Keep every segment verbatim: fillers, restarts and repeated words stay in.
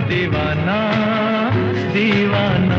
दीवाना दीवाना।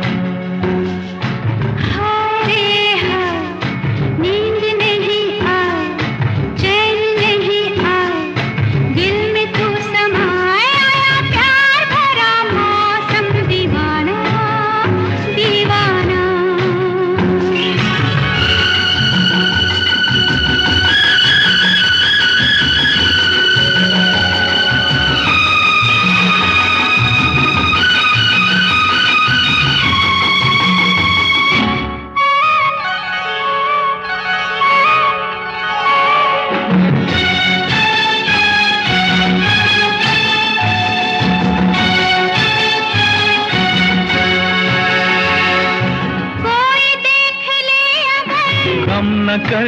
गम न कर,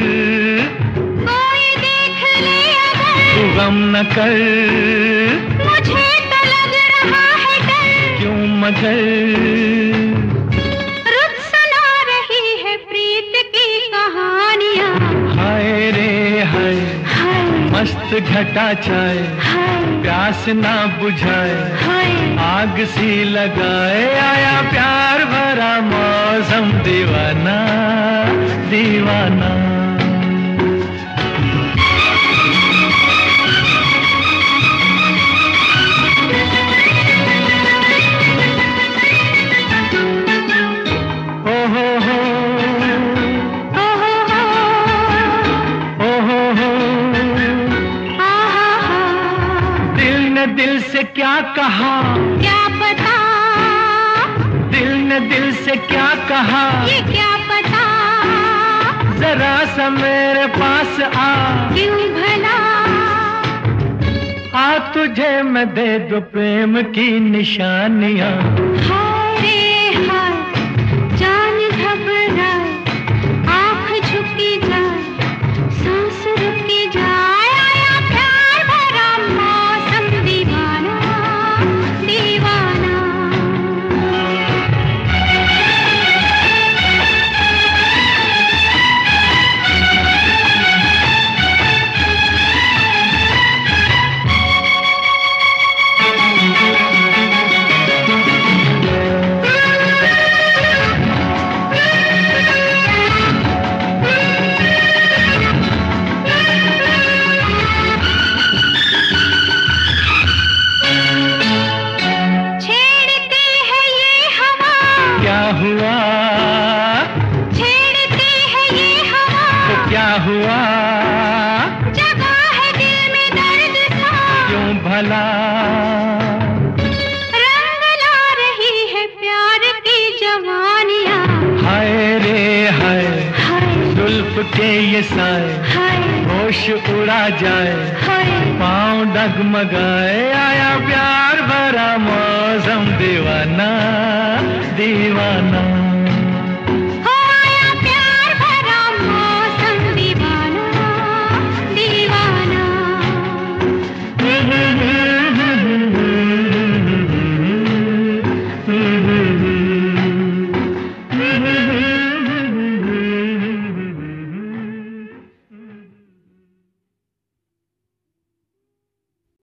कोई देख ले अगर, तू गम न कर, मुझे तो लग रहा है डर, क्यों मगर रुत सुना रही है प्रीत की कहानियाँ। हाय रे हाय, हाय मस्त घटा छाए, हाय प्यास ना बुझाए, हाय आग सी लगाए, आया प्यार भरा मौसम दीवाना दीवाना। ओ हो हो, ओ हो हो, ओ हो हो, आ हा हा, दिल ने दिल से क्या कहा, क्या पता, दिल ने दिल से क्या कहा, ये क्या पता, जरा सा मेरे पास आ, क्यों भला, आ तुझे मैं दे दूं प्रेम की निशानियाँ। हाय रे हाय, जान घबराए, आँख झुकी जाए, सांस रुकी जाए, आया प्यार भरा मौसम दीवाना दीवाना। क्या हुआ, छेड़ती है ये हवा, तो क्या हुआ, जगा है दिल में दर्द सा, क्यों भला, रंग ला रही है प्यार की जवानियाँ। हाय रे हाय, हाय जुल्फ के ये साए, हाय होश उड़ा जाए, हाय पाँव डगमगाए, आया प्यार भरा मौसम दीवाना दीवाना।